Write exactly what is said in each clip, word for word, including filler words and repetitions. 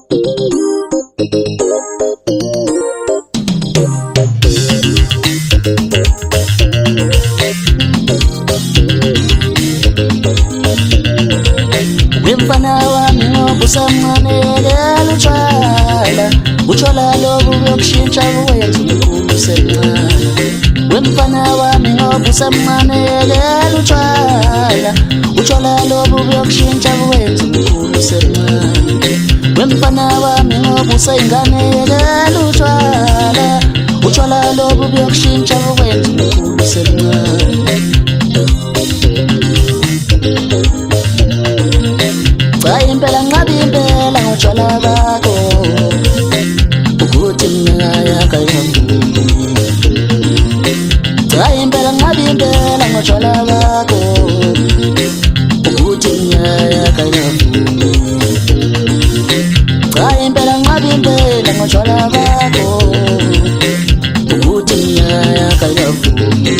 Wemfana wami ngobusamnqanekela utshwala utshwala lobu buyokushintsha buwenza umkhulu semncane. Wemfana wami ngobusamnqanekela utshwala utshwala lobu buyokushintsha buwenza umkhulu semncane. Wemfana wami ngobusayinganekela utshwala utshwala lobu buyokushintsha buwenza umkhulu semncane. Cha impela ngabe impela ngotshwala bakho ukuthi mina yakayavumi. Cha impela ngabe impela ngotshwala bakho ukuthi mina yakayavumi. Cha impela ngabe impela ngotshwala bakho ukuthi mina yakayavumi.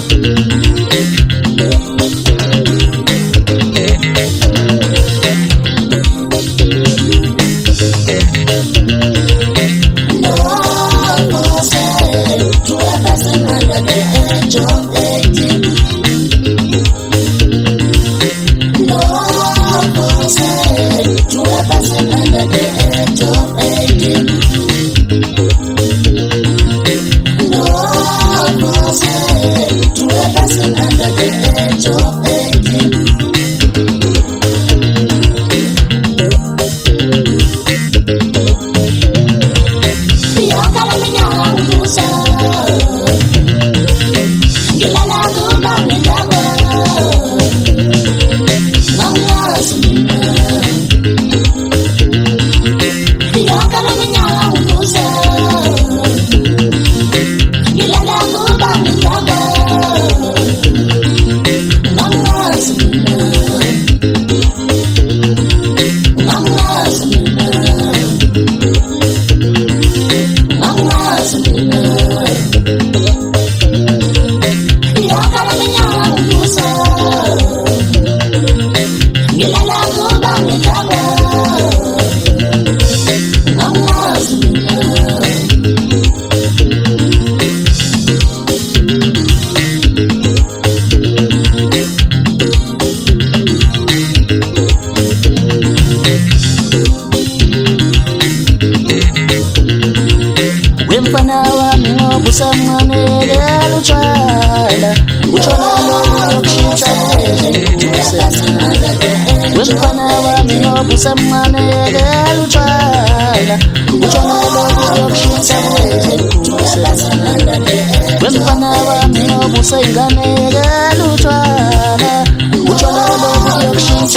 Wemfana wami ngobusamnqanekela utshwala utshwala lobu buyokushintsha buwenza semncane. Wemfana wami ngobusamnqanekela utshwala utshwala lobu buyokushintsha buwenza semncane. Wemfana wami ngobusayinganekela utshwala utshwala lobu buyokushintsha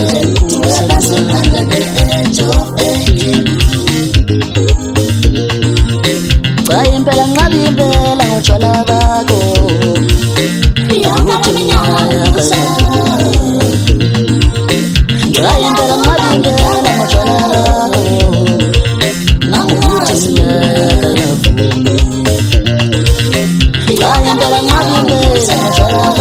buwenza semncane. Cha impela ngabe impela ngotshwala bakho ukuthi mina yakayavumi. Cha impela ngabe impela ngotshwala bakho ukuthi mina yakayavumi. Cha impela ngabe impela ngotshwala